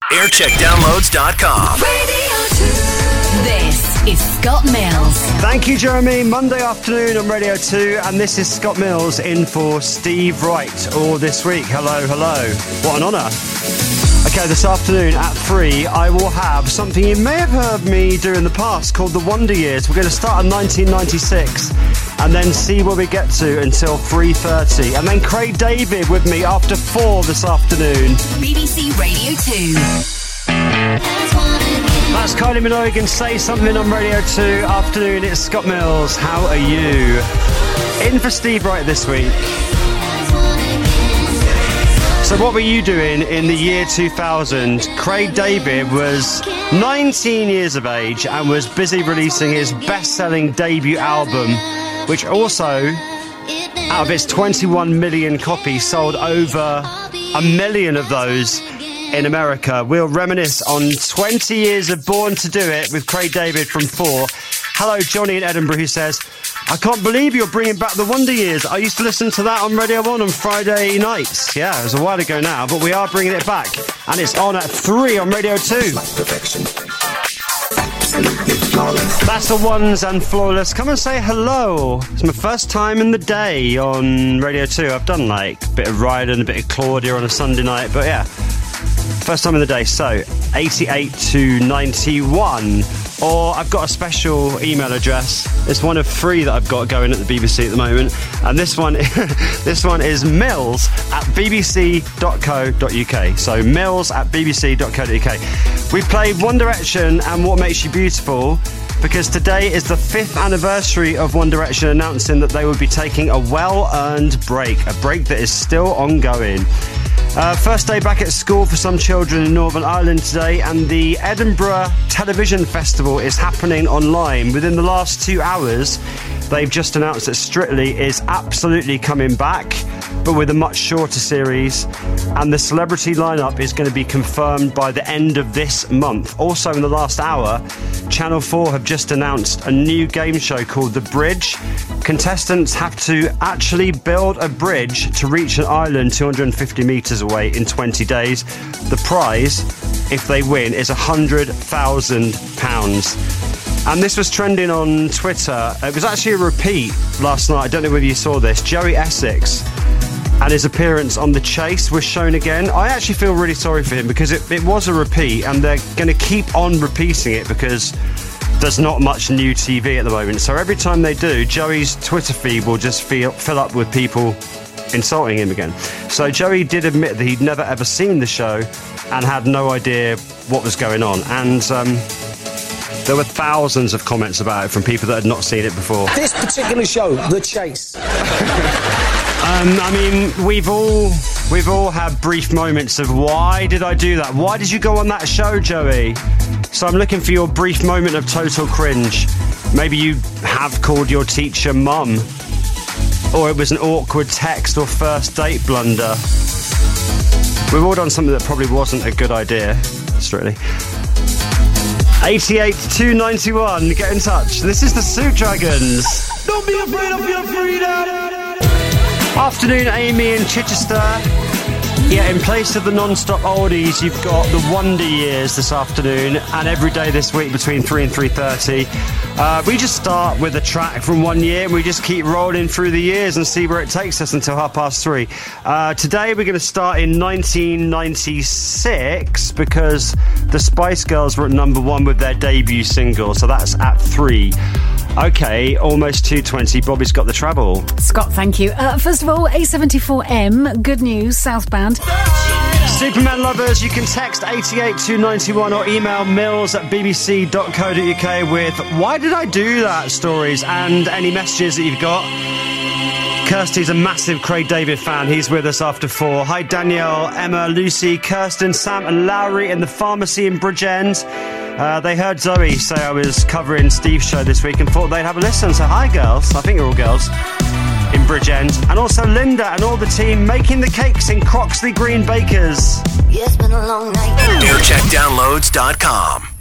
Aircheckdownloads.com. This is Scott Mills. Thank you, Jeremy. Monday afternoon on Radio 2, and this is Scott Mills in for Steve Wright all this week. Hello. What an honour. Okay, this afternoon at 3, I will have something you may have heard me do in the past called the Wonder Years. We're going to start in 1996 and then see where we get to until 3:30. And then Craig David with me after 4 this afternoon. BBC Radio 2. That's Kylie Minogue and Say Something on Radio 2. Afternoon, it's Scott Mills. How are you? In for Steve Wright this week. So what were you doing in the year 2000? Craig David was 19 years of age and was busy releasing his best-selling debut album, which also, out of its 21 million copies, sold over 1 million of those in America. We'll reminisce on 20 years of Born to Do It with Craig David from 4. Hello, Johnny in Edinburgh, who says, I can't believe you're bringing back the Wonder Years. I used to listen to that on Radio 1 on Friday nights. Yeah, it was a while ago now, but we are bringing it back. And it's on at 3 on Radio 2. Perfection. Absolutely flawless. That's the Ones and Flawless. Come and say hello. It's my first time in the day on Radio 2. I've done like a bit of Ryden, a bit of Claudia on a Sunday night, but yeah. First time in the day, so 88 to 91. Or I've got a special email address. It's one of 3 that I've got going at the BBC at the moment. And this one is mills@bbc.co.uk. So mills@bbc.co.uk. We played One Direction and What Makes You Beautiful, because today is the 5th anniversary of One Direction announcing that they will be taking a well-earned break, a break that is still ongoing. First day back at school for some children in Northern Ireland today, and the Edinburgh Television Festival is happening online. Within the last 2 hours, they've just announced that Strictly is absolutely coming back, but with a much shorter series, and the celebrity lineup is going to be confirmed by the end of this month. Also in the last hour, Channel 4 have just announced a new game show called The Bridge. Contestants have to actually build a bridge to reach an island 250 metres away in 20 days. The prize, if they win, is £100,000. And this was trending on Twitter. It was actually a repeat last night. I don't know whether you saw this. Joey Essex and his appearance on The Chase was shown again. I actually feel really sorry for him because it was a repeat, and they're going to keep on repeating it because there's not much new TV at the moment. So every time they do, Joey's Twitter feed will just fill up with people insulting him again. So Joey did admit that he'd never ever seen the show and had no idea what was going on. And there were thousands of comments about it from people that had not seen it before. This particular show, The Chase. I mean, we've all had brief moments of why did I do that? Why did you go on that show, Joey? So I'm looking for your brief moment of total cringe. Maybe you have called your teacher mum, or it was an awkward text or first date blunder. We've all done something that probably wasn't a good idea. Strictly. 88 to 91, get in touch. This is the Suit Dragons. Don't be afraid of your freedom. Afternoon, Amy in Chichester. Yeah, in place of the non-stop oldies, you've got the Wonder Years this afternoon, and every day this week between 3 and 3:30. We just start with a track from 1 year, and we just keep rolling through the years and see where it takes us until 3:30. Today we're going to start in 1996 because the Spice Girls were at number 1 with their debut single, so that's at 3. Okay, almost 2:20. Bobby's got the travel. Scott, thank you. First of all, A74M, good news, southbound. Superman lovers, you can text 88291 or email mills@bbc.co.uk with why did I do that stories and any messages that you've got. Kirsty's a massive Craig David fan. He's with us after 4. Hi, Danielle, Emma, Lucy, Kirsten, Sam and Lowry in the pharmacy in Bridgend. They heard Zoe say I was covering Steve's show this week and thought they'd have a listen. So hi, girls. I think you're all girls. In Bridgend. And also Linda and all the team making the cakes in Croxley Green Bakers. Yeah, it's been a long night. Aircheckdownloads.com.